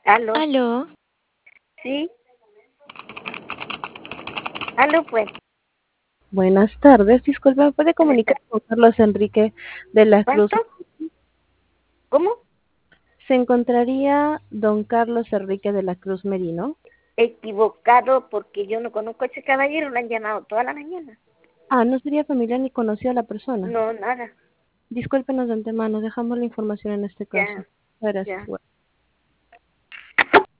Aló, Aló, sí, aló pues, Buenas tardes, disculpe, ¿me puede buenas comunicar tardes. con Carlos Enrique de la Cruz? ¿Cuánto? ¿Cómo? ¿Se encontraría don Carlos Enrique de la Cruz Merino? Equivocado porque yo no conozco a ese caballero, lo han llamado toda la mañana. Ah, no sería familiar ni conocía a la persona. No, nada, Discúlpenos de antemano, dejamos la información en este caso. ya, Gracias. ya.